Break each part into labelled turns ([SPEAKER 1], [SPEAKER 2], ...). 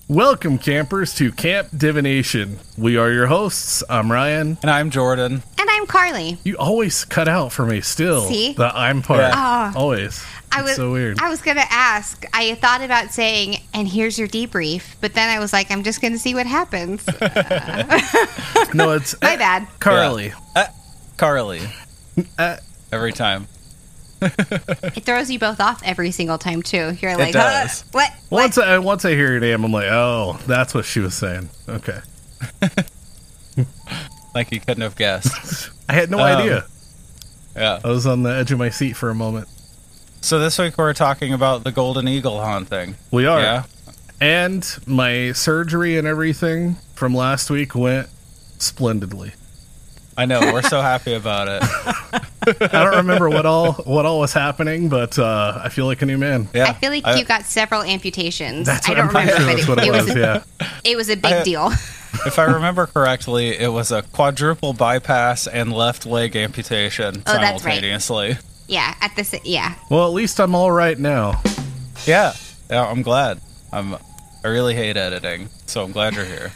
[SPEAKER 1] Welcome, campers, to Camp Divination. We are your hosts. I'm Ryan.
[SPEAKER 2] And I'm Jordan.
[SPEAKER 3] And I'm Carly.
[SPEAKER 1] You always cut out for me still.
[SPEAKER 3] See?
[SPEAKER 1] The I'm part.
[SPEAKER 3] Yeah.
[SPEAKER 1] Always. It's so weird.
[SPEAKER 3] I was going to ask. I thought about saying, and here's your debrief. But then I was like, I'm just going to see what happens.
[SPEAKER 1] No, it's...
[SPEAKER 3] My bad.
[SPEAKER 1] Carly.
[SPEAKER 2] Yeah. Carly. Every time.
[SPEAKER 3] It throws you both off every single time, too. You're like,
[SPEAKER 2] does.
[SPEAKER 3] What?
[SPEAKER 1] Once I hear your name, I'm like, oh, that's what she was saying. Okay.
[SPEAKER 2] Like you couldn't have guessed.
[SPEAKER 1] I had no idea.
[SPEAKER 2] Yeah.
[SPEAKER 1] I was on the edge of my seat for a moment.
[SPEAKER 2] So this week we're talking about the Golden Eagle haunting.
[SPEAKER 1] We are.
[SPEAKER 2] Yeah.
[SPEAKER 1] And my surgery and everything from last week went splendidly.
[SPEAKER 2] I know. We're so happy about it.
[SPEAKER 1] I don't remember what all was happening, but I feel like a new man.
[SPEAKER 2] Yeah.
[SPEAKER 3] I feel like you got several amputations.
[SPEAKER 1] That's
[SPEAKER 3] I
[SPEAKER 1] what
[SPEAKER 3] don't
[SPEAKER 1] I'm pretty
[SPEAKER 3] remember,
[SPEAKER 1] sure that's what it was. Yeah.
[SPEAKER 3] It was a big deal.
[SPEAKER 2] If I remember correctly, it was a quadruple bypass and left leg amputation
[SPEAKER 3] Oh, that's right.
[SPEAKER 2] simultaneously.
[SPEAKER 3] Yeah, yeah.
[SPEAKER 1] Well, at least I'm all right now.
[SPEAKER 2] Yeah. Yeah, I'm glad. I really hate editing, so I'm glad you're here.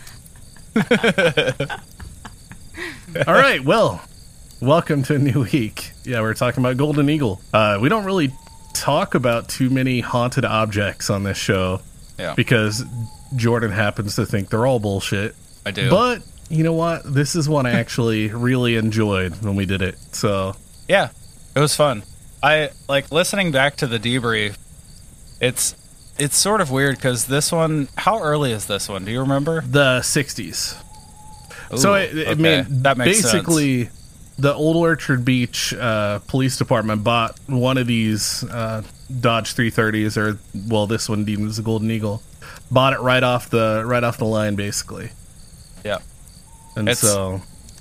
[SPEAKER 1] All right, well, welcome to a new week. Yeah, we're talking about Golden Eagle. We don't really talk about too many haunted objects on this show because Jordan happens to think they're all bullshit.
[SPEAKER 2] I do.
[SPEAKER 1] But you know what? This is one I actually really enjoyed when we did it. So
[SPEAKER 2] yeah, it was fun. I like listening back to the debrief. It's sort of weird because this one. How early is this one? Do you remember?
[SPEAKER 1] The 60s.
[SPEAKER 2] Ooh,
[SPEAKER 1] So
[SPEAKER 2] okay.
[SPEAKER 1] that
[SPEAKER 2] makes
[SPEAKER 1] basically
[SPEAKER 2] sense.
[SPEAKER 1] The Old Orchard Beach Police Department bought one of these Dodge 330s, or well, this one deemed as a Golden Eagle. Bought it right off the line, basically.
[SPEAKER 2] Yeah,
[SPEAKER 1] And so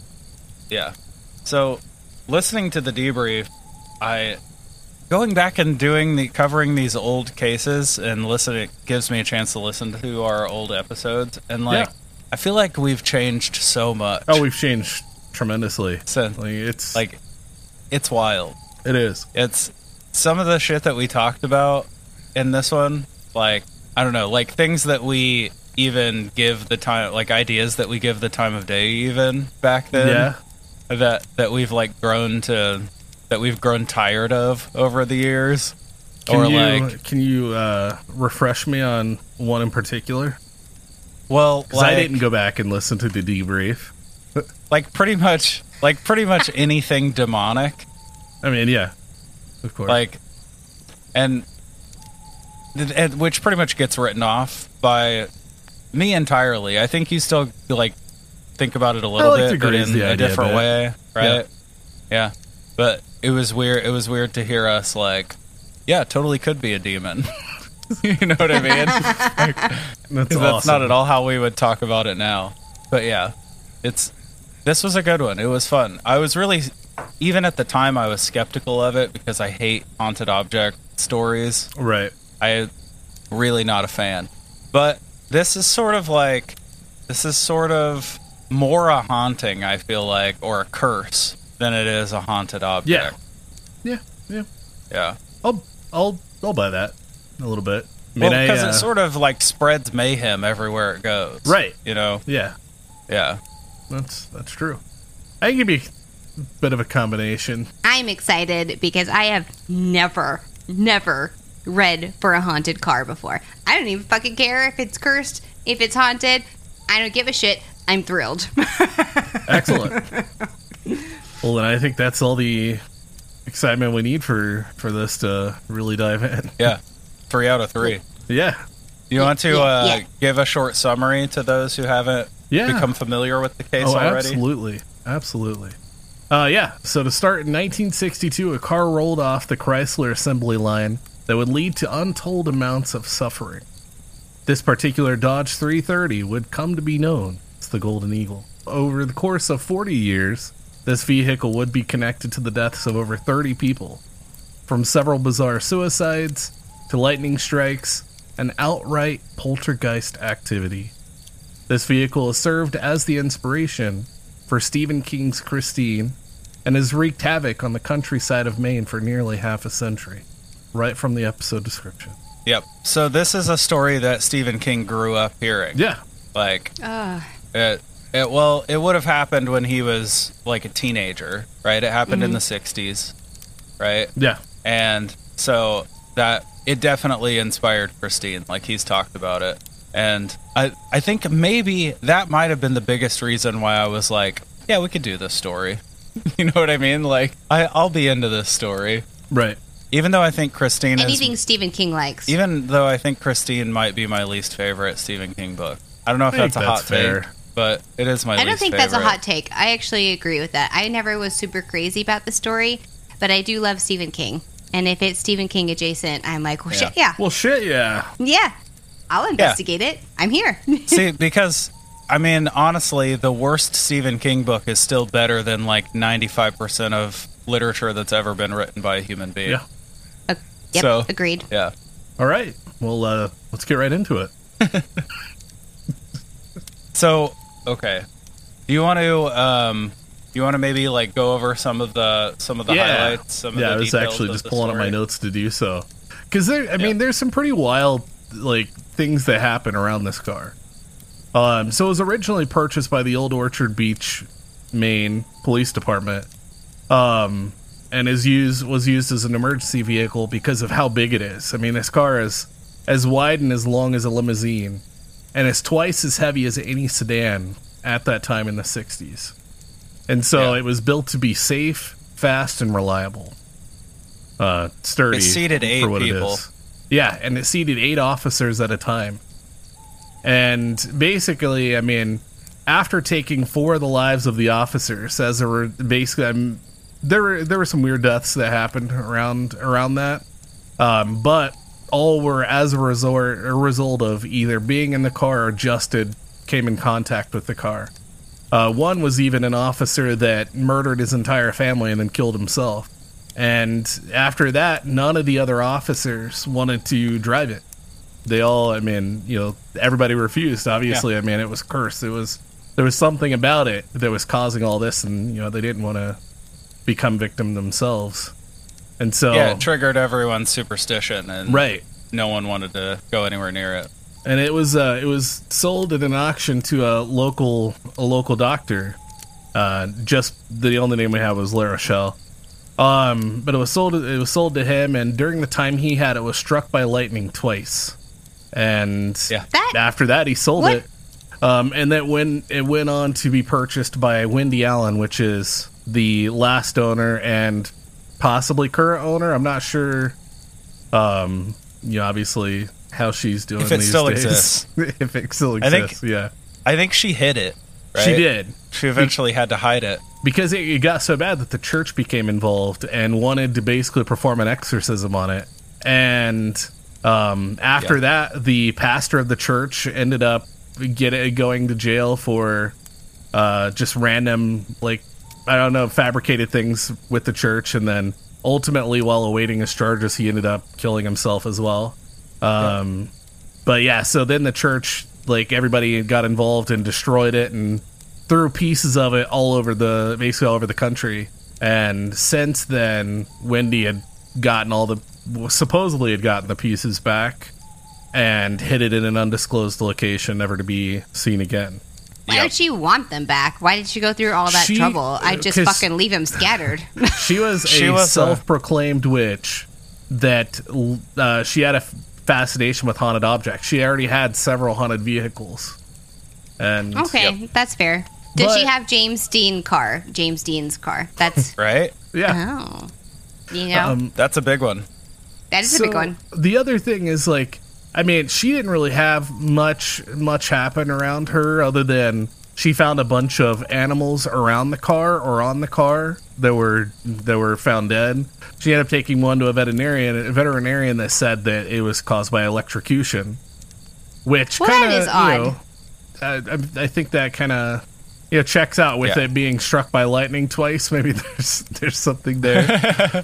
[SPEAKER 2] listening to the debrief, going back and covering these old cases and listening, it gives me a chance to listen to our old episodes, and I feel like we've changed so much.
[SPEAKER 1] Oh, we've changed tremendously.
[SPEAKER 2] Since, it's wild.
[SPEAKER 1] It is.
[SPEAKER 2] It's some of the shit that we talked about in this one, like, I don't know, like things that we even give the time, like ideas that we give the time of day even back then. Yeah. That we've grown tired of over the years.
[SPEAKER 1] Can you refresh me on one in particular?
[SPEAKER 2] Well,
[SPEAKER 1] because I didn't go back and listen to the debrief.
[SPEAKER 2] Like pretty much anything demonic.
[SPEAKER 1] I mean, yeah, of course.
[SPEAKER 2] Like, and which pretty much gets written off by me entirely. I think you still like think about it a little bit, but in a different way, right? Yeah. But it was weird. It was weird to hear us like, yeah, totally could be a demon. You know what I mean?
[SPEAKER 1] That's awesome.
[SPEAKER 2] That's not at all how we would talk about it now. But yeah, this was a good one. It was fun. I was really, even at the time, I was skeptical of it because I hate haunted object stories.
[SPEAKER 1] Right.
[SPEAKER 2] I really not a fan. But this is sort of more a haunting, I feel like, or a curse than it is a haunted object.
[SPEAKER 1] Yeah. I'll buy that a little bit.
[SPEAKER 2] Because it sort of like spreads mayhem everywhere it goes.
[SPEAKER 1] Right.
[SPEAKER 2] You know?
[SPEAKER 1] Yeah.
[SPEAKER 2] Yeah.
[SPEAKER 1] That's true. I think it'd be a bit of a combination.
[SPEAKER 3] I'm excited because I have never read for a haunted car before. I don't even fucking care if it's cursed, if it's haunted. I don't give a shit. I'm thrilled.
[SPEAKER 1] Excellent. Well, then I think that's all the excitement we need for this to really dive in.
[SPEAKER 2] Yeah. 3 out of 3.
[SPEAKER 1] Yeah.
[SPEAKER 2] You want to give a short summary to those who haven't become familiar with the case already?
[SPEAKER 1] Absolutely. So to start, in 1962, a car rolled off the Chrysler assembly line that would lead to untold amounts of suffering. This particular Dodge 330 would come to be known as the Golden Eagle. Over the course of 40 years, this vehicle would be connected to the deaths of over 30 people, from several bizarre suicides to lightning strikes and outright poltergeist activity. This vehicle has served as the inspiration for Stephen King's Christine and has wreaked havoc on the countryside of Maine for nearly half a century, right from the episode description.
[SPEAKER 2] Yep. So this is a story that Stephen King grew up hearing.
[SPEAKER 1] Yeah.
[SPEAKER 2] Like, it would have happened when he was like a teenager, right? It happened in the 60s, right?
[SPEAKER 1] Yeah.
[SPEAKER 2] And so that it definitely inspired Christine, like he's talked about it. And I think maybe that might have been the biggest reason why I was like, yeah, we could do this story. You know what I mean? Like, I'll be into this story.
[SPEAKER 1] Right.
[SPEAKER 2] Even though I think Christine
[SPEAKER 3] anything Stephen King likes.
[SPEAKER 2] Even though I think Christine might be my least favorite Stephen King book. I don't know if that's a hot take, but it is my least favorite. I don't think that's
[SPEAKER 3] a hot take. I actually agree with that. I never was super crazy about the story, but I do love Stephen King. And if it's Stephen King adjacent, I'm like, well, shit, yeah.
[SPEAKER 1] Well, shit, yeah.
[SPEAKER 3] Yeah. I'll investigate it. I'm here.
[SPEAKER 2] See, because, I mean, honestly, the worst Stephen King book is still better than, like, 95% of literature that's ever been written by a human being.
[SPEAKER 1] Yeah.
[SPEAKER 3] Yep, so, agreed.
[SPEAKER 2] Yeah.
[SPEAKER 1] All right. Well, let's get right into it.
[SPEAKER 2] So, okay. Do you want to maybe like go over some of the highlights? Some of the
[SPEAKER 1] I was actually just pulling up my notes to do so, because mean, there's some pretty wild like things that happen around this car. So it was originally purchased by the Old Orchard Beach, Maine Police Department, and was used as an emergency vehicle because of how big it is. I mean, this car is as wide and as long as a limousine, and it's twice as heavy as any sedan at that time in the 60s. And so it was built to be safe, fast, and reliable. Sturdy.
[SPEAKER 2] It seated 8 people.
[SPEAKER 1] Yeah, and it seated 8 officers at a time. And basically, I mean, after taking 4 of the lives of the officers, as there were basically, there were some weird deaths that happened around that, but all were as a result of either being in the car or came in contact with the car. One was even an officer that murdered his entire family and then killed himself. And after that, none of the other officers wanted to drive it. They all, I mean, everybody refused, obviously. Yeah. I mean, it was cursed. There was something about it that was causing all this, and, they didn't want to become victim themselves. And so...
[SPEAKER 2] Yeah, it triggered everyone's superstition, and
[SPEAKER 1] right.
[SPEAKER 2] No one wanted to go anywhere near it.
[SPEAKER 1] And it was sold at an auction to a local doctor. Just the only name we have was La Rochelle. But it was sold to him, and during the time he had it was struck by lightning twice. And after that he sold it. And that when it went on to be purchased by Wendy Allen, which is the last owner and possibly current owner. I'm not sure. Obviously how she's doing
[SPEAKER 2] if it
[SPEAKER 1] these
[SPEAKER 2] still
[SPEAKER 1] days.
[SPEAKER 2] Exists.
[SPEAKER 1] If it still exists,
[SPEAKER 2] I think she hid it. Right?
[SPEAKER 1] She did.
[SPEAKER 2] She eventually had to hide it.
[SPEAKER 1] Because it got so bad that the church became involved and wanted to basically perform an exorcism on it. And after that, the pastor of the church ended up going to jail for just random, fabricated things with the church. And then ultimately, while awaiting his charges, he ended up killing himself as well. But yeah, so then the church, everybody got involved and destroyed it and threw pieces of it basically all over the country. And since then, Wendy had supposedly gotten the pieces back and hid it in an undisclosed location, never to be seen again.
[SPEAKER 3] Why did she want them back? Why did she go through all that trouble? I'd just fucking leave them scattered.
[SPEAKER 1] She was a self-proclaimed witch that she had a fascination with haunted objects. She already had several haunted vehicles. And
[SPEAKER 3] that's fair. Did she have James Dean's car? That's
[SPEAKER 2] right.
[SPEAKER 1] Yeah.
[SPEAKER 3] Oh,
[SPEAKER 2] that's a big one.
[SPEAKER 3] That is a big one.
[SPEAKER 1] The other thing is she didn't really have much happen around her other than she found a bunch of animals around the car or on the car that were found dead. She ended up taking one to a veterinarian that said that it was caused by electrocution, which kind of
[SPEAKER 3] is odd.
[SPEAKER 1] I think that kind of checks out with it being struck by lightning twice. Maybe there's something there.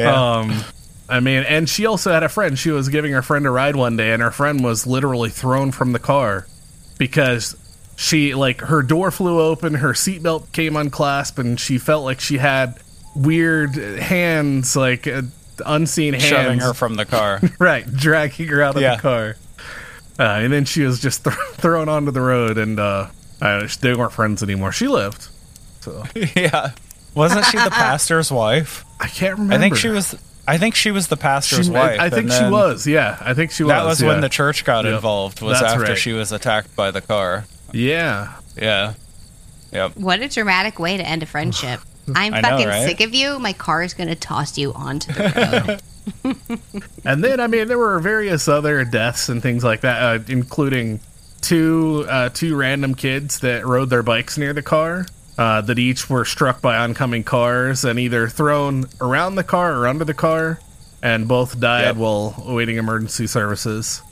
[SPEAKER 1] And she also had a friend. She was giving her friend a ride one day, and her friend was literally thrown from the car because her door flew open, her seatbelt came unclasped, and she felt like she had weird hands, unseen hands
[SPEAKER 2] shoving her from the car.
[SPEAKER 1] Right, dragging her out of the car. And then she was just thrown onto the road, and they weren't friends anymore. She lived. So
[SPEAKER 2] yeah. Wasn't she the pastor's wife?
[SPEAKER 1] I can't remember.
[SPEAKER 2] I think she was the pastor's wife.
[SPEAKER 1] I think she was. Yeah, I think she was.
[SPEAKER 2] That was when the church got involved. Was
[SPEAKER 1] That's
[SPEAKER 2] after
[SPEAKER 1] right.
[SPEAKER 2] she was attacked by the car.
[SPEAKER 1] Yeah.
[SPEAKER 2] Yeah. Yep.
[SPEAKER 3] What a dramatic way to end a friendship. I'm fucking sick of you. My car is going to toss you onto the road.
[SPEAKER 1] And then, I mean, there were various other deaths and things like that, including two random kids that rode their bikes near the car, that each were struck by oncoming cars and either thrown around the car or under the car, and both died while awaiting emergency services.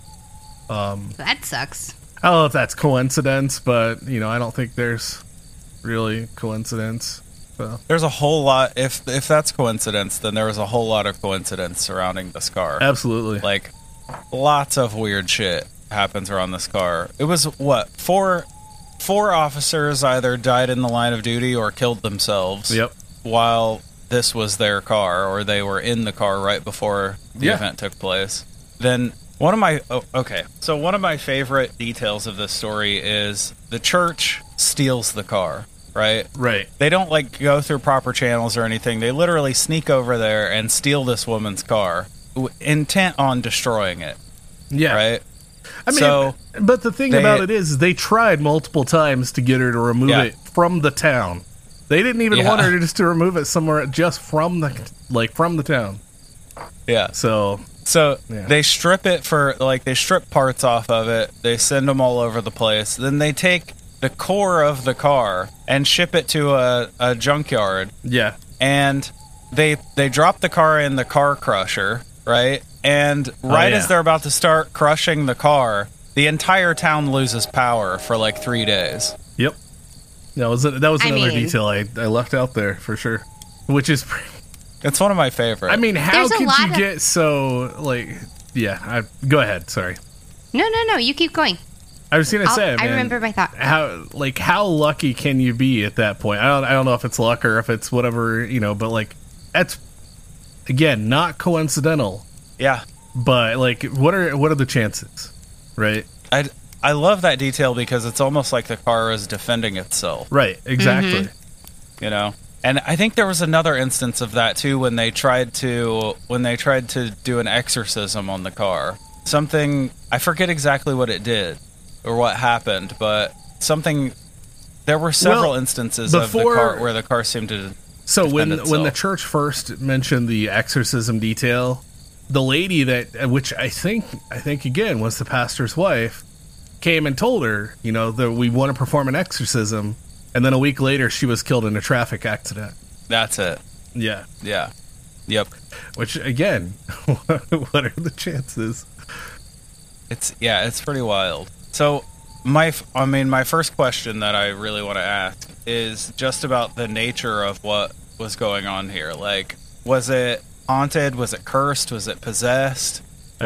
[SPEAKER 3] That sucks.
[SPEAKER 1] I don't know if that's coincidence, but, I don't think there's really coincidence. So.
[SPEAKER 2] There's a whole lot. If that's coincidence, then there was a whole lot of coincidence surrounding this car.
[SPEAKER 1] Absolutely.
[SPEAKER 2] Like, lots of weird shit happens around this car. It was, what, four officers either died in the line of duty or killed themselves while this was their car, or they were in the car right before the event took place. Then one of my favorite details of this story is the church steals the car. Right?
[SPEAKER 1] They
[SPEAKER 2] don't, go through proper channels or anything. They literally sneak over there and steal this woman's car, intent on destroying it.
[SPEAKER 1] Yeah.
[SPEAKER 2] Right?
[SPEAKER 1] I mean, but the thing about it is they tried multiple times to get her to remove it from the town. They didn't even want her just to remove it somewhere just from the town.
[SPEAKER 2] Yeah.
[SPEAKER 1] So
[SPEAKER 2] they strip it they strip parts off of it. They send them all over the place. Then they take the core of the car and ship it to a junkyard.
[SPEAKER 1] Yeah.
[SPEAKER 2] And they drop the car in the car crusher, right? And as they're about to start crushing the car, the entire town loses power for 3 days.
[SPEAKER 1] Yep. That was another detail I left out there for sure. Which is
[SPEAKER 2] it's one of my favorites.
[SPEAKER 1] I mean, how could you get so go ahead, sorry.
[SPEAKER 3] No, you keep going.
[SPEAKER 1] I was gonna say, man,
[SPEAKER 3] I remember my thought.
[SPEAKER 1] How lucky can you be at that point? I don't know if it's luck or if it's whatever, but that's again not coincidental.
[SPEAKER 2] Yeah.
[SPEAKER 1] But what are the chances, right?
[SPEAKER 2] I love that detail because it's almost like the car is defending itself.
[SPEAKER 1] Right. Exactly.
[SPEAKER 3] Mm-hmm.
[SPEAKER 2] And I think there was another instance of that too when they tried to do an exorcism on the car. Something, I forget exactly what it did or what happened, but there were several instances of the car where the car seemed to defend itself.
[SPEAKER 1] When the church first mentioned the exorcism detail, the lady which I think again was the pastor's wife, came and told her, that we want to perform an exorcism, and then a week later she was killed in a traffic accident.
[SPEAKER 2] That's it.
[SPEAKER 1] Yeah.
[SPEAKER 2] Yeah. Yep.
[SPEAKER 1] Which again, what are the chances?
[SPEAKER 2] It's pretty wild. So, my first question that I really want to ask is just about the nature of what was going on here. Was it haunted? Was it cursed? Was it possessed?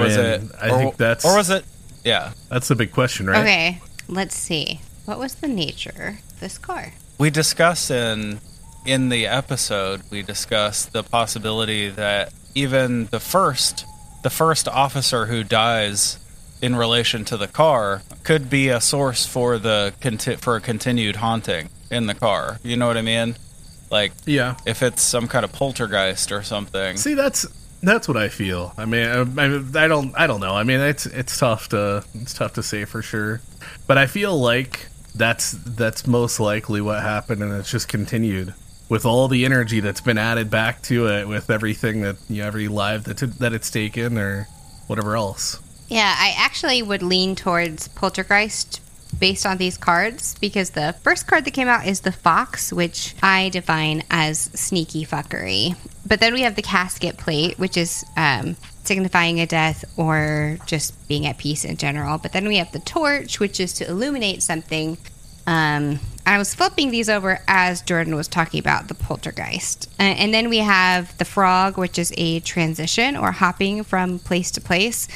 [SPEAKER 2] Yeah.
[SPEAKER 1] That's the big question, right?
[SPEAKER 3] Okay, let's see. What was the nature of this car?
[SPEAKER 2] We discussed in the episode, the possibility that even the first officer who dies in relation to the car could be a source for a continued haunting in the car. You know what I mean? If it's some kind of poltergeist or something.
[SPEAKER 1] See, that's what I feel. I mean, I don't know. I mean, it's tough to say for sure, but I feel like that's most likely what happened, and it's just continued with all the energy that's been added back to it, with everything that every life that it's taken or whatever else.
[SPEAKER 3] Yeah, I actually would lean towards poltergeist based on these cards, because the first card that came out is the Fox, which I define as sneaky fuckery. But then we have the Casket Plate, which is signifying a death or just being at peace in general. But then we have the Torch, which is to illuminate something. I was flipping these over as Jordan was talking about the poltergeist. And then we have the Frog, which is a transition or hopping from place to place.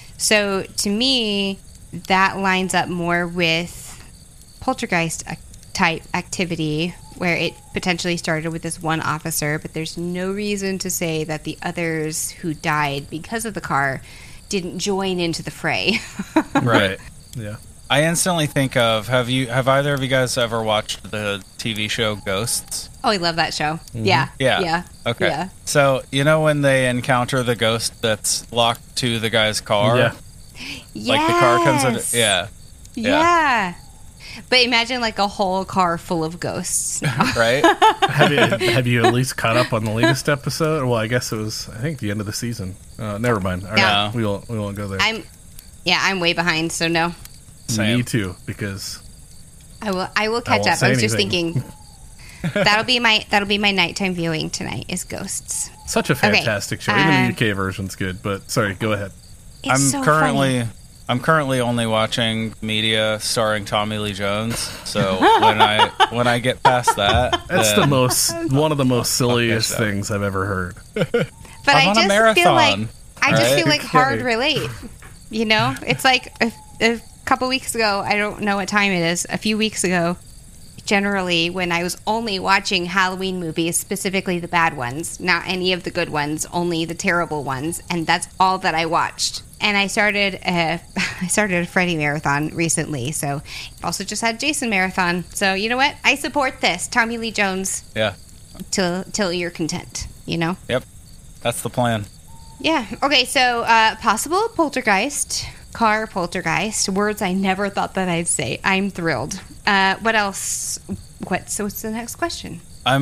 [SPEAKER 3] So to me, that lines up more with poltergeist type activity where it potentially started with this one officer, but there's no reason to say that the others who died because of the car didn't join into the fray.
[SPEAKER 2] Right.
[SPEAKER 1] Yeah.
[SPEAKER 2] I instantly think of, have either of you guys ever watched the TV show Ghosts?
[SPEAKER 3] Oh, I love that show.
[SPEAKER 1] Mm-hmm.
[SPEAKER 3] Yeah.
[SPEAKER 2] Okay.
[SPEAKER 3] Yeah.
[SPEAKER 2] So, you know when they encounter the ghost that's locked to the guy's car?
[SPEAKER 1] Yeah.
[SPEAKER 2] Like the car comes in.
[SPEAKER 3] Yeah. But imagine like a whole car full of ghosts.
[SPEAKER 2] Right?
[SPEAKER 1] Have you at least caught up on the latest episode? Well, I guess it was, I think, the end of the season. Never mind. All right, we won't go there.
[SPEAKER 3] I'm way behind, so no.
[SPEAKER 2] Same.
[SPEAKER 1] Me too, because
[SPEAKER 3] I will catch up. I was just thinking that'll be my nighttime viewing tonight is Ghosts.
[SPEAKER 1] Such a fantastic show. Even the UK version's good, but sorry, go ahead.
[SPEAKER 3] I'm
[SPEAKER 2] currently only watching media starring Tommy Lee Jones. So when I get past that,
[SPEAKER 1] that's one of the most silliest things I've ever heard.
[SPEAKER 3] But I just feel like
[SPEAKER 1] Okay.
[SPEAKER 3] hard relate. You know, it's like a couple weeks ago. I don't know what time it is. A few weeks ago, generally when I was only watching Halloween movies, specifically the bad ones, not any of the good ones, only the terrible ones, and that's all that I watched. And I started a Freddy marathon recently, so I've also just had Jason marathon. So you know what? I support this. Tommy Lee Jones.
[SPEAKER 2] Yeah.
[SPEAKER 3] Till you're content, you know?
[SPEAKER 2] Yep. That's the plan.
[SPEAKER 3] Yeah. Okay, so possible poltergeist, car poltergeist, words I never thought that I'd say. I'm thrilled. What else? What's the next question?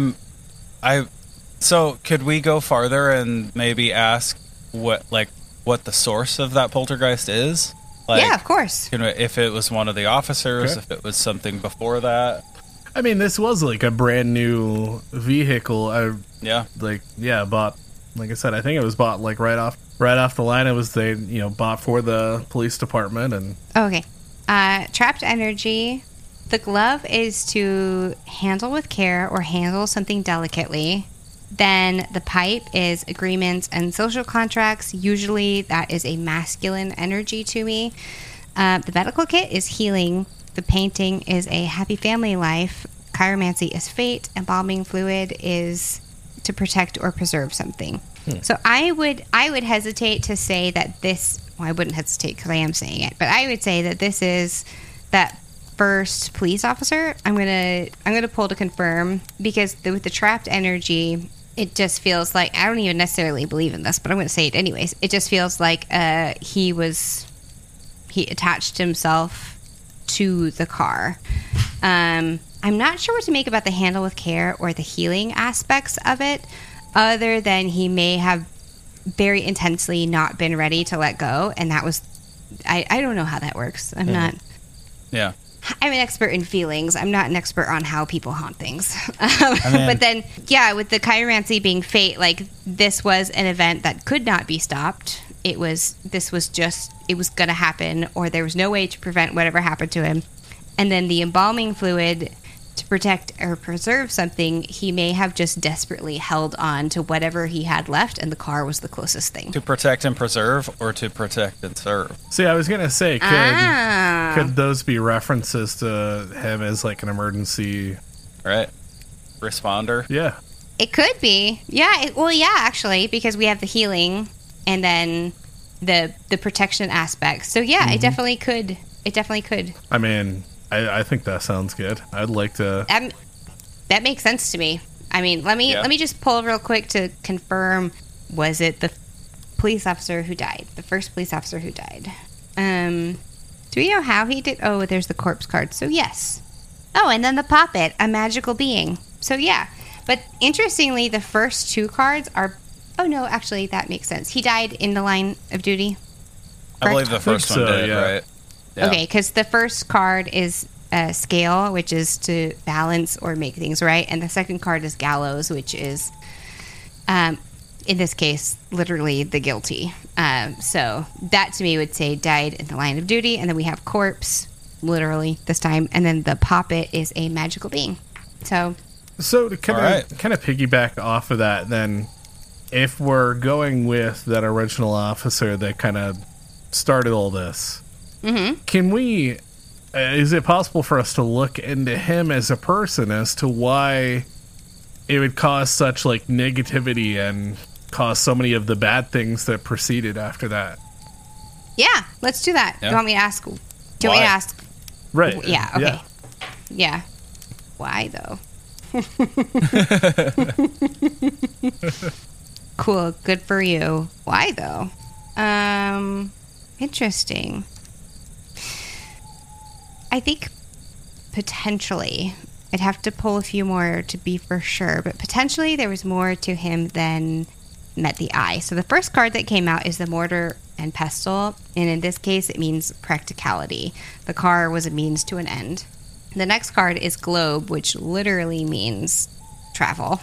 [SPEAKER 2] So could we go farther and maybe ask what the source of that poltergeist is?
[SPEAKER 3] Yeah, of course.
[SPEAKER 2] If it was one of the officers,
[SPEAKER 1] Okay.
[SPEAKER 2] if it was something before that.
[SPEAKER 1] I mean, this was like a brand new vehicle. Bought. Like I said, I think it was bought like right off the line. It was bought for the police department and.
[SPEAKER 3] Okay. Trapped energy. The glove is to handle with care or handle something delicately. Then the pipe is agreements and social contracts. Usually that is a masculine energy to me. The medical kit is healing. The painting is a happy family life. Chiromancy is fate. Embalming fluid is to protect or preserve something. So I would hesitate to say that this. Well, I wouldn't hesitate because I am saying it, but I would say that this is that first police officer. I'm gonna pull to confirm because with the trapped energy, it just feels like I don't even necessarily believe in this, but I'm gonna say it anyways. It just feels like he attached himself to the car. I'm not sure what to make about the handle with care or the healing aspects of it, other than he may have very intensely not been ready to let go, and that was I don't know how that works. I'm not.
[SPEAKER 2] Yeah.
[SPEAKER 3] I'm an expert in feelings. I'm not an expert on how people haunt things. But then, yeah, with the chiromancy being fate, like this was an event that could not be stopped. It was going to happen, or there was no way to prevent whatever happened to him. And then the embalming fluid to protect or preserve something, he may have just desperately held on to whatever he had left, and the car was the closest thing.
[SPEAKER 2] To protect and preserve, or to protect and serve?
[SPEAKER 1] See, I was gonna say, could those be references to him as like an emergency,
[SPEAKER 2] right? Responder.
[SPEAKER 1] Yeah,
[SPEAKER 3] it could be. Yeah, actually, because we have the healing and then the protection aspect. So yeah, it definitely could. It definitely could.
[SPEAKER 1] I mean, I think that sounds good. I'd like to.
[SPEAKER 3] That makes sense to me. I mean, let me just pull real quick to confirm. Was it the police officer who died? The first police officer who died. Do we know how he did? Oh, there's the corpse card. So yes. Oh, and then the puppet, a magical being. So yeah. But interestingly, the first two cards are. Oh no, actually, that makes sense. He died in the line of duty. Correct?
[SPEAKER 2] I believe the first one did,
[SPEAKER 1] yeah.
[SPEAKER 2] right? Yeah.
[SPEAKER 3] Okay, because the first card is scale, which is to balance or make things right, and the second card is gallows, which is, in this case, literally the guilty. So that to me would say died in the line of duty, and then we have corpse, literally this time, and then the puppet is a magical being. So
[SPEAKER 1] to kind of piggyback off of that, then, if we're going with that original officer that kind of started all this.
[SPEAKER 3] Mm-hmm.
[SPEAKER 1] Can we is it possible for us to look into him as a person as to why it would cause such like negativity and cause so many of the bad things that proceeded after that?
[SPEAKER 3] Yeah, let's do that.
[SPEAKER 2] Yeah.
[SPEAKER 3] Do you want me to ask? Do you want me to ask?
[SPEAKER 1] Right.
[SPEAKER 3] Yeah. Okay. Yeah. Why though? Cool. Good for you. Why though? Interesting. I think potentially I'd have to pull a few more to be for sure, but potentially there was more to him than met the eye. So the first card that came out is the Mortar and Pestle, and in this case it means practicality. The car was a means to an end. The next card is Globe, which literally means travel.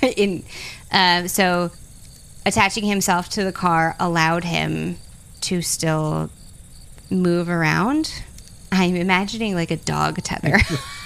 [SPEAKER 3] So attaching himself to the car allowed him to still move around. I'm imagining like a dog tether.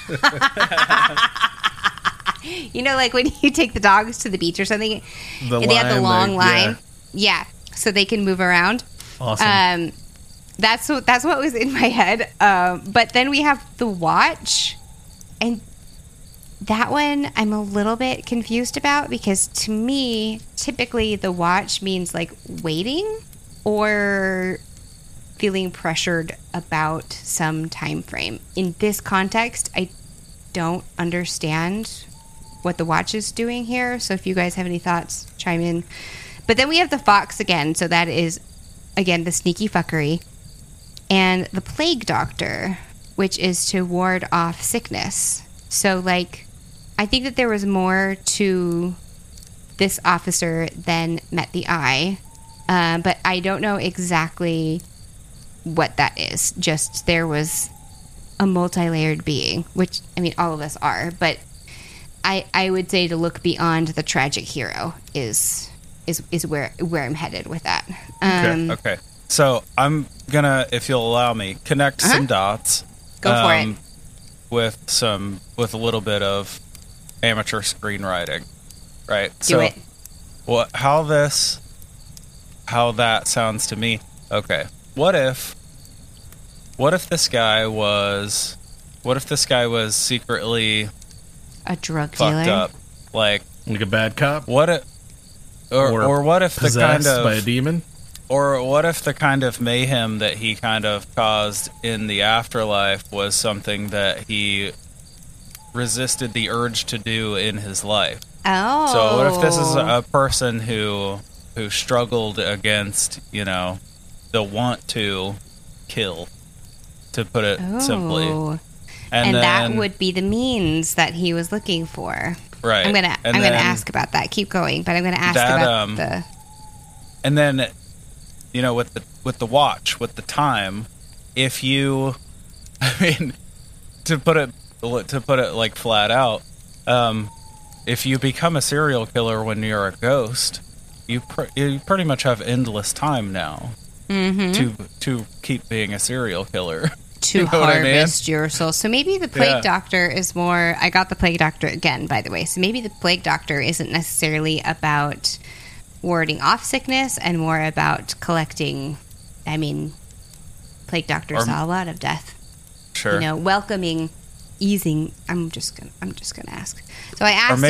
[SPEAKER 3] You know, like when you take the dogs to the beach or something, they have the long line. Yeah, so they can move around.
[SPEAKER 1] Awesome.
[SPEAKER 3] That's what was in my head. But then we have the watch, and that one I'm a little bit confused about, because to me, typically the watch means like waiting or feeling pressured about some time frame. In this context, I don't understand what the watch is doing here. So if you guys have any thoughts, chime in. But then we have the fox again. So that is, again, the sneaky fuckery. And the plague doctor, which is to ward off sickness. So, like, I think that there was more to this officer than met the eye. But I don't know exactly what that is. Just there was a multi-layered being, which, I mean, all of us are. But I would say to look beyond the tragic hero is where I'm headed with that.
[SPEAKER 2] Okay. So I'm gonna, if you'll allow me, connect some dots.
[SPEAKER 3] Go for it.
[SPEAKER 2] With a little bit of amateur screenwriting, right?
[SPEAKER 3] Do it.
[SPEAKER 2] How that sounds to me. Okay. What if this guy was secretly
[SPEAKER 3] a drug
[SPEAKER 2] fucked
[SPEAKER 3] dealer?
[SPEAKER 2] up, like
[SPEAKER 1] a bad cop?
[SPEAKER 2] What if the kind of
[SPEAKER 1] by a demon?
[SPEAKER 2] Or what if the kind of mayhem that he kind of caused in the afterlife was something that he resisted the urge to do in his life?
[SPEAKER 3] Oh.
[SPEAKER 2] So what if this is a person who struggled against, the want to kill, to put it simply.
[SPEAKER 3] And then, that would be the means that he was looking for.
[SPEAKER 2] Right.
[SPEAKER 3] I'm gonna ask about that. Keep going, but I'm gonna ask about the.
[SPEAKER 2] And then, with the watch, with the time, if you, to put it like flat out, if you become a serial killer when you're a ghost, you pretty much have endless time now to keep being a serial killer.
[SPEAKER 3] To harvest your soul. So maybe the plague doctor is more... I got the plague doctor again, by the way. So maybe the plague doctor isn't necessarily about warding off sickness and more about collecting... I mean, plague doctor saw a lot of death.
[SPEAKER 2] Sure.
[SPEAKER 3] Welcoming, easing... I'm just gonna ask. So I asked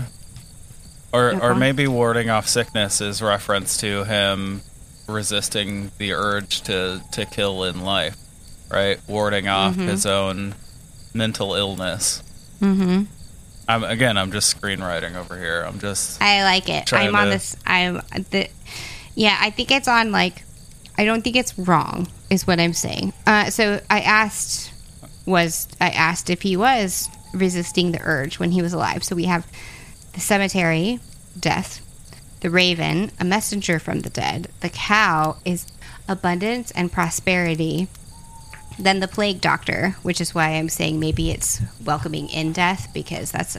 [SPEAKER 2] Or maybe warding off sickness is reference to him resisting the urge to kill in life. Right, warding off his own mental illness. Mm-hmm. I'm just screenwriting over here.
[SPEAKER 3] I like it. I'm on this. I think it's on like. I don't think it's wrong, is what I'm saying. So I asked if he was resisting the urge when he was alive. So we have the cemetery, death, the raven, a messenger from the dead. The cow is abundance and prosperity. Then the plague doctor, which is why I'm saying maybe it's welcoming in death, because that's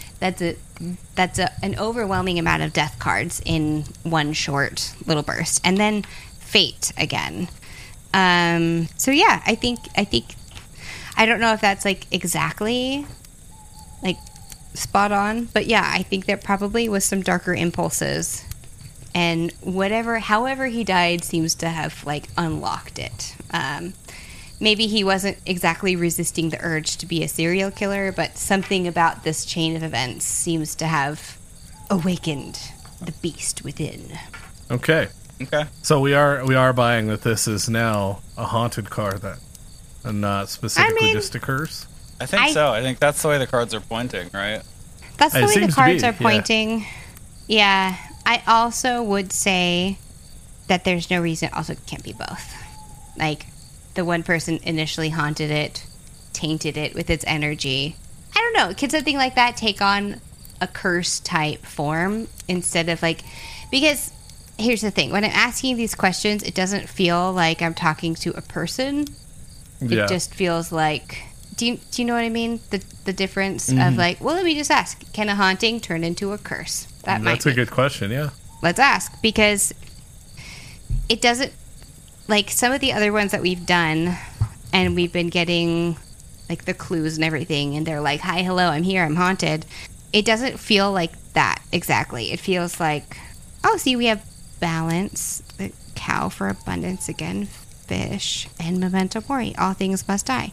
[SPEAKER 3] an overwhelming amount of death cards in one short little burst. And then fate again. So yeah, I think I don't know if that's like exactly like spot on, but yeah, I think there probably was some darker impulses, and however he died seems to have like unlocked it. maybe he wasn't exactly resisting the urge to be a serial killer, but something about this chain of events seems to have awakened the beast within.
[SPEAKER 1] Okay.
[SPEAKER 2] Okay.
[SPEAKER 1] So we are buying that this is now a haunted car then, and not specifically just a curse.
[SPEAKER 2] I think so. I think that's the way the cards are pointing, right?
[SPEAKER 3] That's the way the cards are pointing. Yeah. I also would say that there's no reason it also can't be both. Like, the one person initially haunted it, tainted it with its energy. I don't know. Could something like that take on a curse type form instead of like, because here's the thing, when I'm asking these questions, it doesn't feel like I'm talking to a person. It just feels like, do you know what I mean? The difference of like, well, let me just ask, can a haunting turn into a curse? That's
[SPEAKER 1] a good question. Yeah,
[SPEAKER 3] let's ask, because it doesn't, like some of the other ones that we've done, and we've been getting like the clues and everything, and they're like, hi, hello, I'm here, I'm haunted. It doesn't feel like that exactly. It feels like, oh, see, we have balance, the cow for abundance again, fish, and memento mori, all things must die.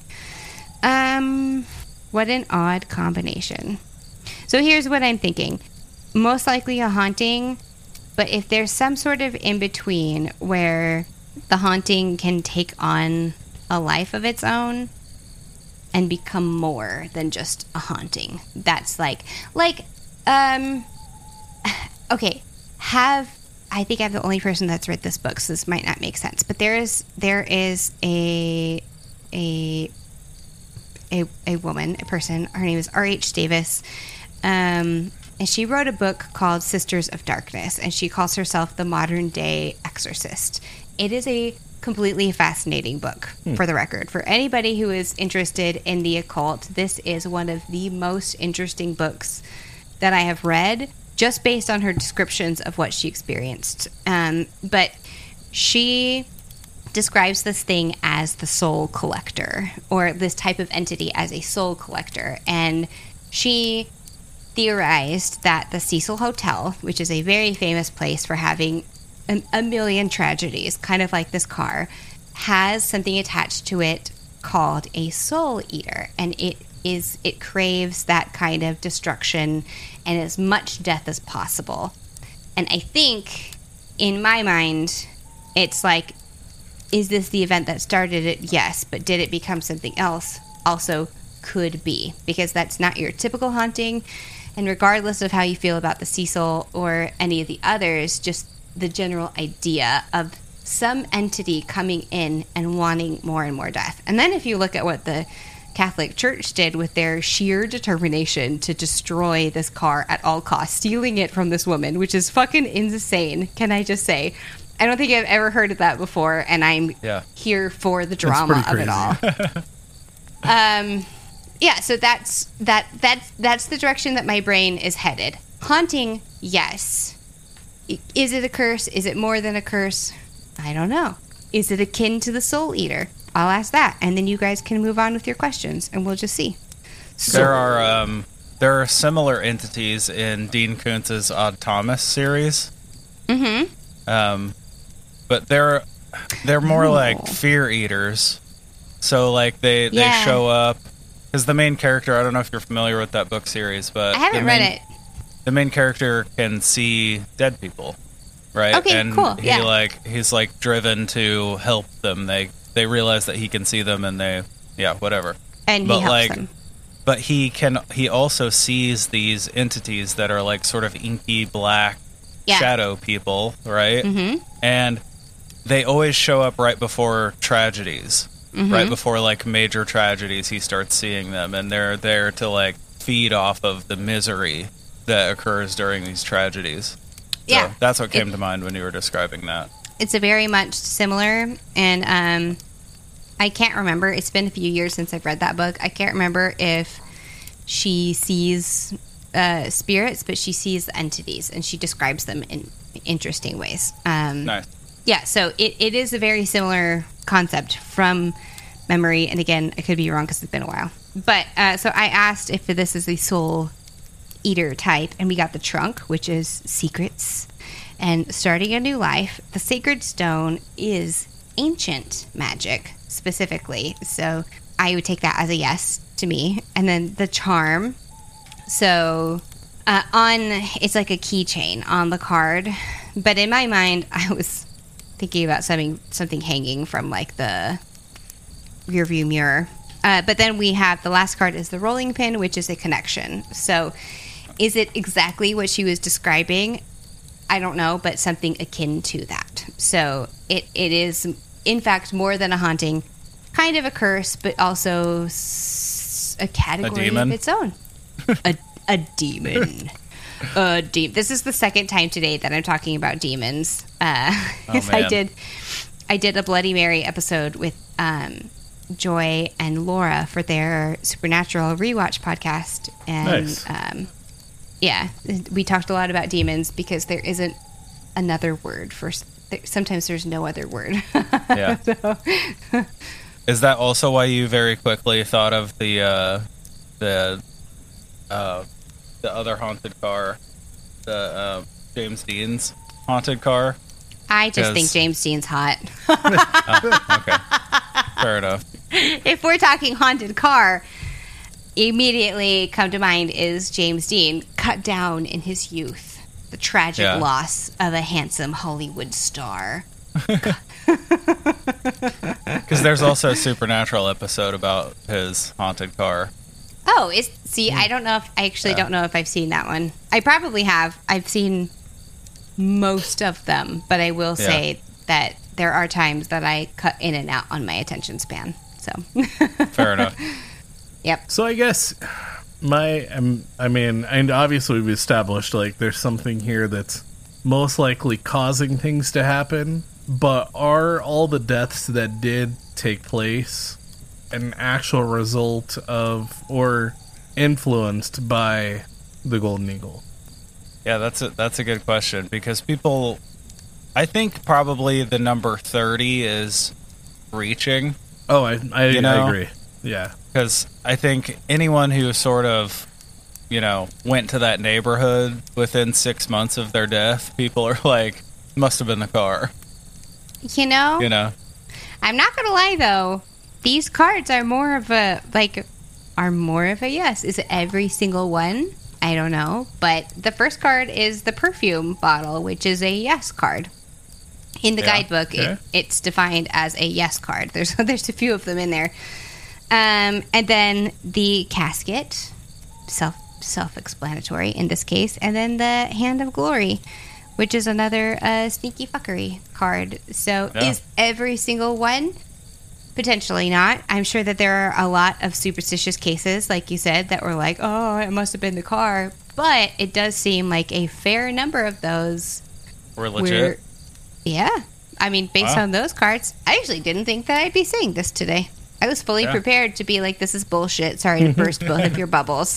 [SPEAKER 3] What an odd combination. So here's what I'm thinking. Most likely a haunting, but if there's some sort of in-between where the haunting can take on a life of its own and become more than just a haunting. That's okay, I think I'm the only person that's read this book, so this might not make sense, but there is a woman, a person, her name is R.H. Davis, and she wrote a book called Sisters of Darkness, and she calls herself the modern day exorcist. It is a completely fascinating book, for the record. For anybody who is interested in the occult, this is one of the most interesting books that I have read, just based on her descriptions of what she experienced. But she describes this thing as the soul collector, or this type of entity as a soul collector. And she theorized that the Cecil Hotel, which is a very famous place for having a million tragedies, kind of like this car, has something attached to it called a soul eater, and it craves that kind of destruction and as much death as possible. And I think, in my mind, it's like, is this the event that started it? Yes, but did it become something else? Also could be, because that's not your typical haunting. And regardless of how you feel about the Cecil or any of the others, just the general idea of some entity coming in and wanting more and more death. And then if you look at what the Catholic Church did with their sheer determination to destroy this car at all costs, stealing it from this woman, which is fucking insane, can I just say? I don't think I've ever heard of that before, and I'm here for the drama of it all. So that's the direction that my brain is headed. Haunting, yes. Is it a curse? Is it more than a curse? I don't know. Is it akin to the Soul Eater? I'll ask that, and then you guys can move on with your questions, and we'll just see.
[SPEAKER 2] So, there are similar entities in Dean Koontz's Odd Thomas series. Mm-hmm. But they're more like fear eaters. So like they show up because the main character. I don't know if you're familiar with that book series, but
[SPEAKER 3] I haven't read it.
[SPEAKER 2] The main character can see dead people, right?
[SPEAKER 3] Okay,
[SPEAKER 2] and
[SPEAKER 3] cool.
[SPEAKER 2] He's driven to help them. They realize that he can see them, and whatever.
[SPEAKER 3] And he helps them.
[SPEAKER 2] But he also sees these entities that are like sort of inky black shadow people, right? Mm-hmm. And they always show up right before tragedies, right before like major tragedies. He starts seeing them, and they're there to like feed off of the misery that occurs during these tragedies. So that's what came to mind when you were describing that.
[SPEAKER 3] It's a very much similar, and I can't remember. It's been a few years since I've read that book. I can't remember if she sees spirits, but she sees entities, and she describes them in interesting ways.
[SPEAKER 2] Nice.
[SPEAKER 3] Yeah, so it is a very similar concept from memory, and again, I could be wrong because it's been a while. But so I asked if this is a soul eater type, and we got the trunk, which is secrets and starting a new life. The sacred stone is ancient magic, specifically. So I would take that as a yes to me. And then the charm. So it's like a keychain on the card. But in my mind, I was thinking about something hanging from like the rearview mirror. But then we have the last card is the rolling pin, which is a connection. So is it exactly what she was describing? I don't know, but something akin to that. So it is, in fact, more than a haunting, kind of a curse, but also a category of its own. A demon. This is the second time today that I'm talking about demons. I did a Bloody Mary episode with Joy and Laura for their Supernatural Rewatch podcast. And
[SPEAKER 1] nice.
[SPEAKER 3] We talked a lot about demons because there isn't another word for. Sometimes there's no other word.
[SPEAKER 2] Yeah. So. Is that also why you very quickly thought of the other haunted car, the James Dean's haunted car?
[SPEAKER 3] I just think James Dean's hot.
[SPEAKER 2] Okay. Fair enough.
[SPEAKER 3] If we're talking haunted car, immediately come to mind is James Dean, cut down in his youth. The tragic loss of a handsome Hollywood star.
[SPEAKER 2] Because there's also a Supernatural episode about his haunted car.
[SPEAKER 3] Oh, I don't know don't know if I've seen that one. I probably have. I've seen most of them, but I will say that there are times that I cut in and out on my attention span. So
[SPEAKER 2] fair enough.
[SPEAKER 3] Yep.
[SPEAKER 1] So I guess and obviously we've established like there's something here that's most likely causing things to happen, but are all the deaths that did take place an actual result of or influenced by the Golden Eagle?
[SPEAKER 2] Yeah, that's a good question, because people, I think probably the number 30 is reaching.
[SPEAKER 1] Oh, I agree. Yeah.
[SPEAKER 2] Because I think anyone who sort of, went to that neighborhood within 6 months of their death, people are like, must have been the car.
[SPEAKER 3] I'm not going to lie, though. These cards are more of a yes. Is it every single one? I don't know. But the first card is the perfume bottle, which is a yes card. In the guidebook, it's defined as a yes card. There's a few of them in there. And then the casket, self-explanatory in this case. And then the Hand of Glory, which is another sneaky fuckery card. So is every single one? Potentially not. I'm sure that there are a lot of superstitious cases, like you said, that were like, oh, it must have been the car. But it does seem like a fair number of those
[SPEAKER 2] were legit.
[SPEAKER 3] Based on those cards, I actually didn't think that I'd be saying this today. I was fully prepared to be like, this is bullshit. Sorry to burst both of your bubbles.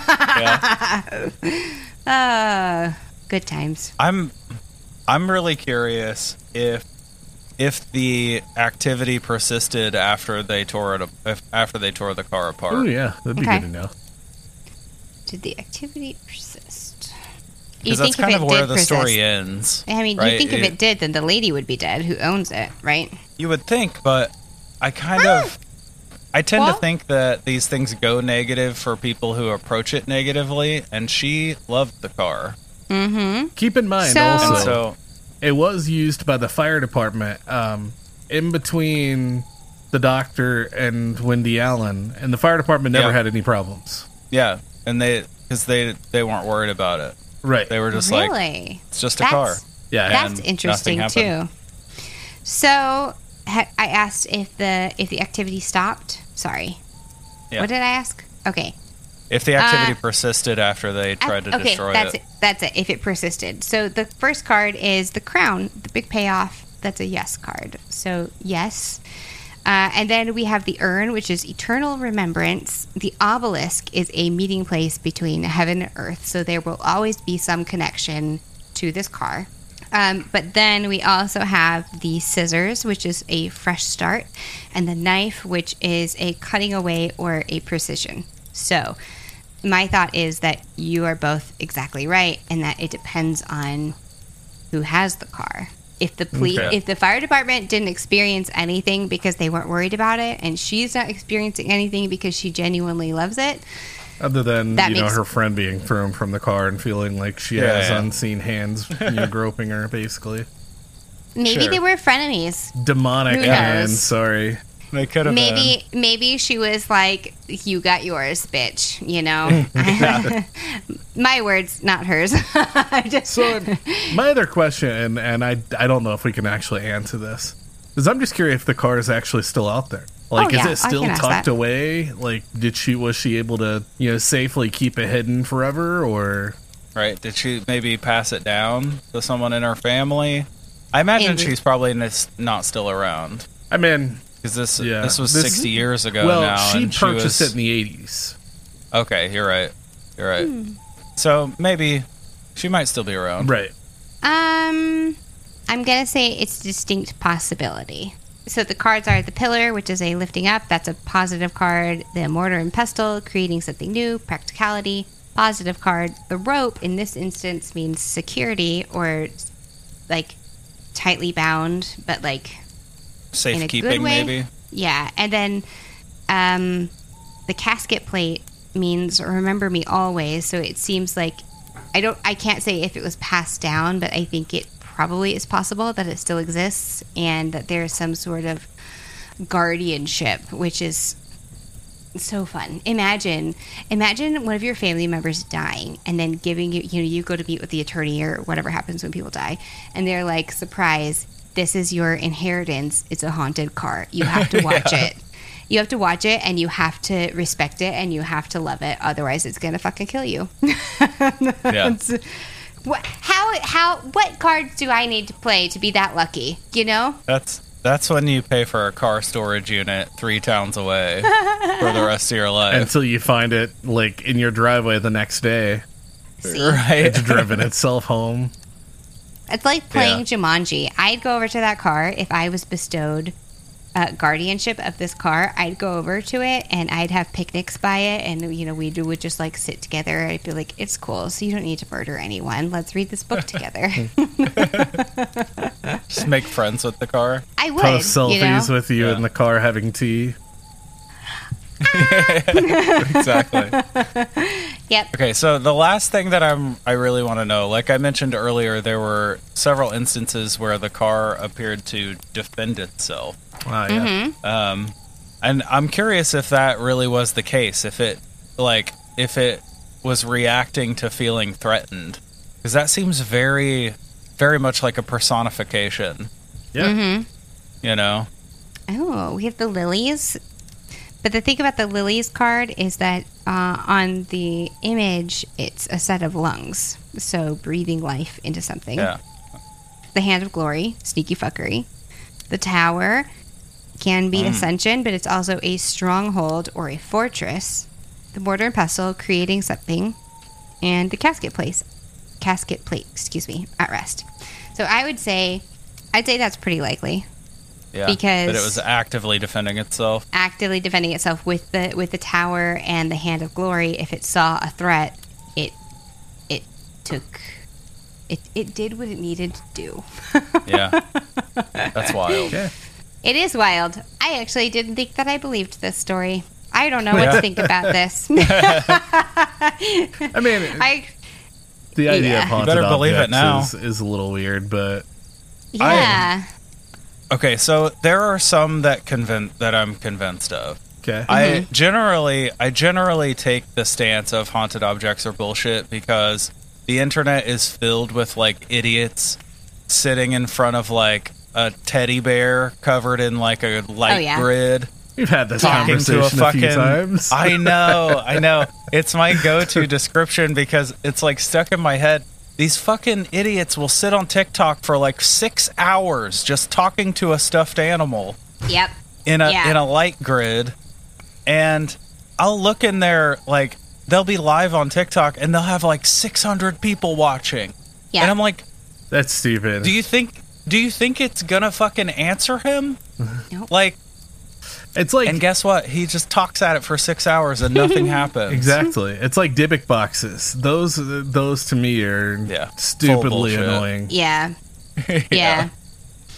[SPEAKER 3] Good times.
[SPEAKER 2] I'm really curious if the activity persisted after they tore the car apart.
[SPEAKER 1] Oh yeah, that'd be good to know.
[SPEAKER 3] Did the activity persist?
[SPEAKER 2] Because that's kind of where the story ends.
[SPEAKER 3] I mean,
[SPEAKER 2] right?
[SPEAKER 3] You think if it did, then the lady would be dead who owns it, right?
[SPEAKER 2] You would think, but I tend to think that these things go negative for people who approach it negatively, and she loved the car.
[SPEAKER 3] Mm-hmm.
[SPEAKER 1] Keep in mind also, it was used by the fire department in between the doctor and Wendy Allen, and the fire department never had any problems.
[SPEAKER 2] Yeah, and because they weren't worried about it.
[SPEAKER 1] Right.
[SPEAKER 2] They were just like, it's just a car.
[SPEAKER 1] Yeah,
[SPEAKER 3] that's interesting too. So I asked if the activity stopped. Sorry. Yeah. What did I ask? Okay.
[SPEAKER 2] If the activity persisted after they tried to destroy it.
[SPEAKER 3] That's it. If it persisted. So the first card is the crown, the big payoff. That's a yes card. So yes. And then we have the urn, which is eternal remembrance. The obelisk is a meeting place between heaven and earth. So there will always be some connection to this car. But then we also have the scissors, which is a fresh start, and the knife, which is a cutting away or a precision. So my thought is that you are both exactly right, and that it depends on who has the car. If the fire department didn't experience anything because they weren't worried about it, and she's not experiencing anything because she genuinely loves it,
[SPEAKER 1] other than her friend being thrown from the car and feeling like she has unseen hands groping her, basically.
[SPEAKER 3] Maybe they were frenemies.
[SPEAKER 1] Demonic hands. Sorry.
[SPEAKER 2] They could have been.
[SPEAKER 3] Maybe she was like, "You got yours, bitch." My words, not hers.
[SPEAKER 1] So my other question, and I don't know if we can actually answer this, is I'm just curious if the car is actually still out there. Like, is it still tucked away? Like, was she able to safely keep it hidden forever, or?
[SPEAKER 2] Right? Did she maybe pass it down to someone in her family? I imagine she's probably not still around.
[SPEAKER 1] I mean,
[SPEAKER 2] because this was 60 years ago now.
[SPEAKER 1] Well, she purchased it in the 80s.
[SPEAKER 2] Okay, you're right. So maybe she might still be around.
[SPEAKER 1] Right.
[SPEAKER 3] I'm going to say it's a distinct possibility. So the cards are the pillar, which is a lifting up. That's a positive card. The mortar and pestle, creating something new, practicality, positive card. The rope, in this instance, means security or, like, tightly bound, but, like,
[SPEAKER 2] safekeeping, maybe.
[SPEAKER 3] Yeah, and then the casket plate means remember me always. So it seems like I can't say if it was passed down, but I think it probably is possible that it still exists and that there's some sort of guardianship, which is so fun. Imagine one of your family members dying and then giving you go to meet with the attorney or whatever happens when people die, and they're like, surprise, this is your inheritance. It's a haunted car. You have to watch it. You have to watch it, and you have to respect it, and you have to love it. Otherwise, it's gonna fucking kill you.
[SPEAKER 2] Yeah.
[SPEAKER 3] What cards do I need to play to be that lucky?
[SPEAKER 2] That's when you pay for a car storage unit 3 towns away for the rest of your life
[SPEAKER 1] until you find it like in your driveway the next day.
[SPEAKER 3] See?
[SPEAKER 2] Right,
[SPEAKER 1] it's driven itself home.
[SPEAKER 3] It's like playing Jumanji. I'd go over to that car if I was bestowed guardianship of this car. I'd go over to it and I'd have picnics by it, and we would just like sit together. I'd be like, it's cool, so you don't need to murder anyone. Let's read this book together.
[SPEAKER 2] Just make friends with the car.
[SPEAKER 3] I would
[SPEAKER 1] post selfies with you in the car having tea.
[SPEAKER 2] Exactly.
[SPEAKER 3] Yep.
[SPEAKER 2] Okay, so the last thing that I really want to know, like I mentioned earlier, there were several instances where the car appeared to defend itself.
[SPEAKER 1] Ah, yeah.
[SPEAKER 3] Mm-hmm.
[SPEAKER 2] And I'm curious if that really was the case, if it was reacting to feeling threatened, because that seems very, very much like a personification.
[SPEAKER 1] Yeah.
[SPEAKER 3] Mm-hmm. Oh, we have the lilies. But the thing about the lilies card is that on the image, it's a set of lungs. So breathing life into something.
[SPEAKER 2] Yeah.
[SPEAKER 3] The hand of glory, sneaky fuckery. The tower can be ascension, but it's also a stronghold or a fortress. The mortar and pestle, creating something. And the casket plate, at rest. So I'd say that's pretty likely.
[SPEAKER 2] Yeah,
[SPEAKER 3] because
[SPEAKER 2] but it was actively defending itself.
[SPEAKER 3] Actively defending itself with the tower and the hand of glory. If it saw a threat, it did what it needed to do.
[SPEAKER 2] Yeah, that's wild.
[SPEAKER 1] Yeah.
[SPEAKER 3] It is wild. I actually didn't think that I believed this story. I don't know what to think about this.
[SPEAKER 1] I mean, the idea of haunted
[SPEAKER 2] you better believe it now.
[SPEAKER 1] Is a little weird, but
[SPEAKER 3] yeah.
[SPEAKER 2] Okay, so there are some that I'm convinced of.
[SPEAKER 1] Okay.
[SPEAKER 2] I generally take the stance of haunted objects are bullshit because the internet is filled with like idiots sitting in front of like a teddy bear covered in like a light grid.
[SPEAKER 1] We've had this conversation a few times.
[SPEAKER 2] I know. It's my go-to description because it's like stuck in my head. These fucking idiots will sit on TikTok for like 6 hours just talking to a stuffed animal.
[SPEAKER 3] Yep.
[SPEAKER 2] In a light grid, and I'll look in there, like they'll be live on TikTok and they'll have like 600 people watching. Yeah. And I'm like,
[SPEAKER 1] that's stupid.
[SPEAKER 2] Do you think it's gonna fucking answer him?
[SPEAKER 3] Nope.
[SPEAKER 2] Like,
[SPEAKER 1] it's like,
[SPEAKER 2] and guess what? He just talks at it for 6 hours and nothing happens.
[SPEAKER 1] Exactly. It's like Dybbuk boxes. Those to me are stupidly annoying.
[SPEAKER 3] Yeah. Yeah.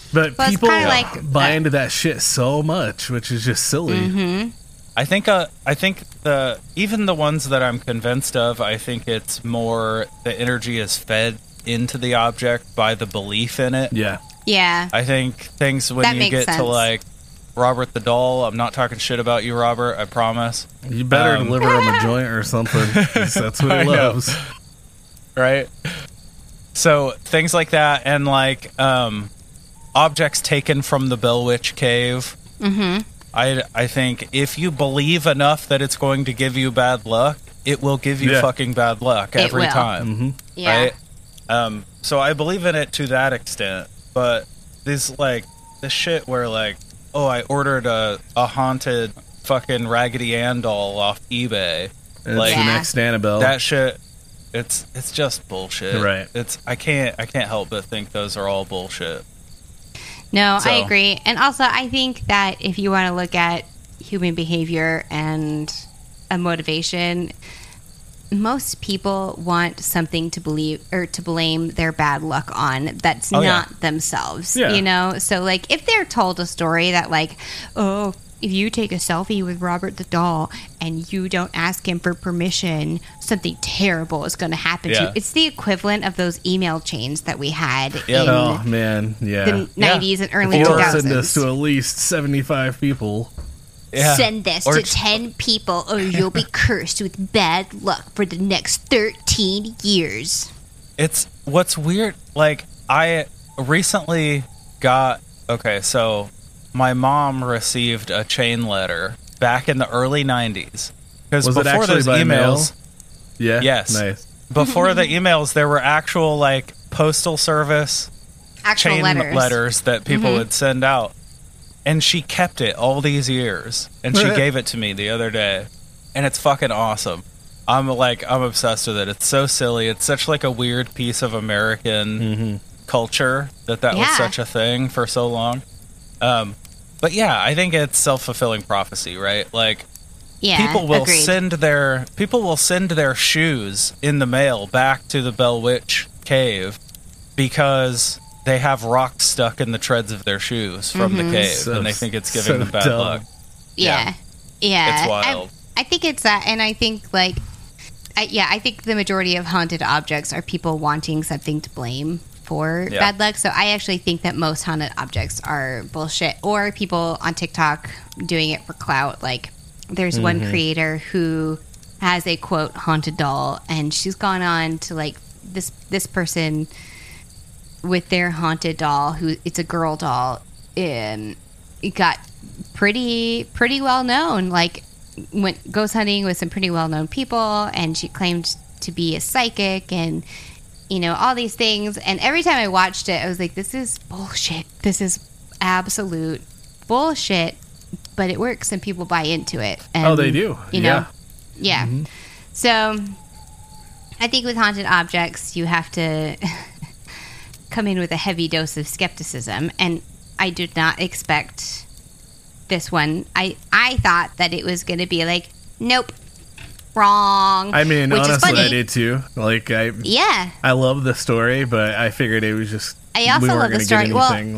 [SPEAKER 1] But people buy into that shit so much, which is just silly.
[SPEAKER 3] Mm-hmm.
[SPEAKER 2] I think even the ones that I'm convinced of, I think it's more the energy is fed into the object by the belief in it.
[SPEAKER 1] Yeah.
[SPEAKER 3] Yeah.
[SPEAKER 2] I think things when you get to like Robert the Doll, I'm not talking shit about you, Robert, I promise.
[SPEAKER 1] You better deliver him a joint or something. That's what he loves.
[SPEAKER 2] Right? So things like that, and like objects taken from the Bell Witch Cave.
[SPEAKER 3] Mm-hmm.
[SPEAKER 2] I think if you believe enough that it's going to give you bad luck, it will give you fucking bad luck every time.
[SPEAKER 1] Mm-hmm.
[SPEAKER 3] Yeah.
[SPEAKER 2] Right? So I believe in it to that extent. But this shit where like, oh, I ordered a haunted fucking Raggedy Ann doll off eBay.
[SPEAKER 1] And like the next Annabelle.
[SPEAKER 2] That shit, it's just bullshit.
[SPEAKER 1] Right.
[SPEAKER 2] I can't help but think those are all bullshit.
[SPEAKER 3] No, I agree. And also, I think that if you want to look at human behavior and a motivation, most people want something to believe or to blame their bad luck on that's not themselves, you know? So, like, if they're told a story that, like, oh, if you take a selfie with Robert the Doll and you don't ask him for permission, something terrible is going to happen to you. It's the equivalent of those email chains that we had in
[SPEAKER 1] the 90s
[SPEAKER 3] and early 2000s.
[SPEAKER 1] Send this to at least 75 people.
[SPEAKER 3] Yeah. Send this to 10 people or you'll be cursed with bad luck for the next 13 years.
[SPEAKER 2] It's what's weird. Like, I recently got... Okay, so... My mom received a chain letter back in the early 90s. Because before those emails...
[SPEAKER 1] Yeah?
[SPEAKER 2] Yes.
[SPEAKER 1] Nice.
[SPEAKER 2] Before the emails, there were actual, like, postal service chain letters that people would send out. And she kept it all these years. And she gave it to me the other day. And it's fucking awesome. I'm obsessed with it. It's so silly. It's such, like, a weird piece of American culture that was such a thing for so long. But yeah, I think it's self-fulfilling prophecy, right? Like, people will send their shoes in the mail back to the Bell Witch Cave because they have rocks stuck in the treads of their shoes from the cave, and they think it's giving them bad luck.
[SPEAKER 3] Yeah.
[SPEAKER 2] It's wild.
[SPEAKER 3] I think it's that, and I think like, I think the majority of haunted objects are people wanting something to blame for bad luck. So I actually think that most haunted objects are bullshit, or people on TikTok doing it for clout. Like, there's one creator who has a quote haunted doll, and she's gone on to like this person with their haunted doll, who it's a girl doll, it got pretty well known. Like, went ghost hunting with some pretty well known people, and she claimed to be a psychic and, you know, all these things. And every time I watched it, I was like, this is bullshit. This is absolute bullshit. But it works and people buy into it. And,
[SPEAKER 1] they do.
[SPEAKER 3] You know? Yeah. Mm-hmm. So I think with haunted objects, you have to come in with a heavy dose of skepticism. And I did not expect this one. I thought that it was going to be like, nope. Wrong.
[SPEAKER 1] I mean, honestly, I did too. Like, I love the story, but I figured it was just
[SPEAKER 3] I also love the story.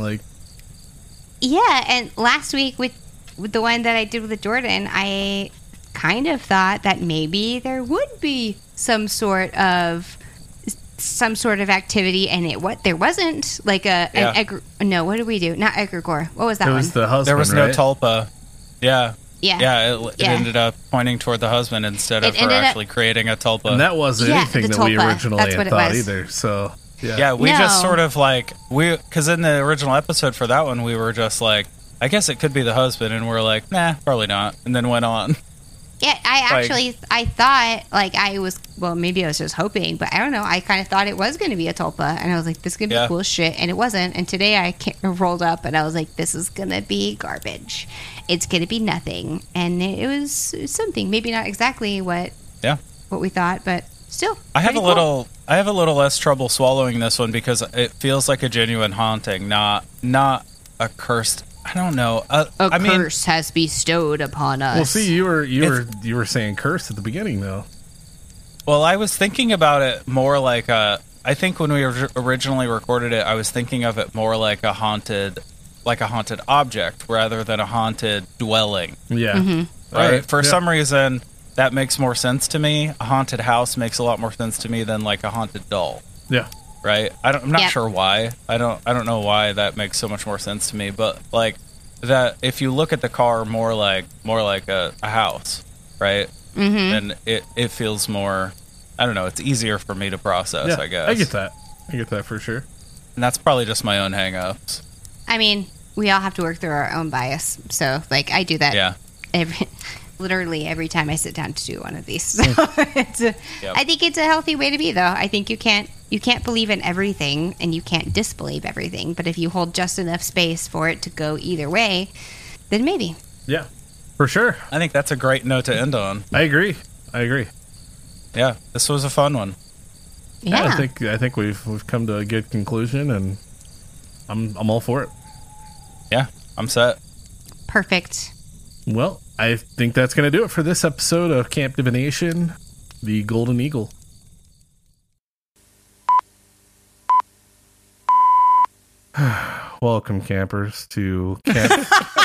[SPEAKER 3] And last week with the one that I did with Jordan, I kind of thought that maybe there would be some sort of activity, and there wasn't like what did we do? Not egregore. What was that?
[SPEAKER 1] It was the husband.
[SPEAKER 2] There was no tulpa.
[SPEAKER 3] Yeah.
[SPEAKER 2] It ended up pointing toward the husband instead of her actually creating a tulpa.
[SPEAKER 1] And that wasn't anything that we originally had thought either. So,
[SPEAKER 2] we just sort of like, because in the original episode for that one, we were just like, I guess it could be the husband, and we're like, nah, probably not, and then went on.
[SPEAKER 3] Yeah, I thought, like, maybe I was just hoping, but I don't know. I kind of thought it was going to be a tulpa, and I was like, this is going to be cool shit, and it wasn't. And today I rolled up, and I was like, this is going to be garbage. It's going to be nothing. And it was something. Maybe not exactly what we thought, but still. I have a little
[SPEAKER 2] less trouble swallowing this one because it feels like a genuine haunting, not a cursed. I don't know.
[SPEAKER 3] Curse has bestowed upon us.
[SPEAKER 1] Well, see, you were saying curse at the beginning, though.
[SPEAKER 2] Well, I was thinking about it more like I I think when we originally recorded it, I was thinking of it more like a haunted object rather than a haunted dwelling.
[SPEAKER 1] Yeah.
[SPEAKER 3] Mm-hmm.
[SPEAKER 2] Right? For some reason, that makes more sense to me. A haunted house makes a lot more sense to me than like a haunted doll.
[SPEAKER 1] Yeah.
[SPEAKER 2] Right? I'm not sure why. I don't know why that makes so much more sense to me, but like that if you look at the car more like a house, right?
[SPEAKER 3] Mm-hmm.
[SPEAKER 2] And it feels more, I don't know, it's easier for me to process, I guess.
[SPEAKER 1] I get that for sure.
[SPEAKER 2] And that's probably just my own hang-ups.
[SPEAKER 3] I mean, we all have to work through our own bias. So, like, I do that literally every time I sit down to do one of these. So I think it's a healthy way to be, though. I think you can't believe in everything and you can't disbelieve everything. But if you hold just enough space for it to go either way, then maybe.
[SPEAKER 1] Yeah, for sure.
[SPEAKER 2] I think that's a great note to end on.
[SPEAKER 1] I agree.
[SPEAKER 2] Yeah, this was a fun one.
[SPEAKER 3] Yeah,
[SPEAKER 1] I think we've come to a good conclusion, and I'm all for it.
[SPEAKER 2] Yeah, I'm set.
[SPEAKER 3] Perfect.
[SPEAKER 1] Well, I think that's going to do it for this episode of Camp Divination, the Golden Eagle. Welcome, campers, to Camp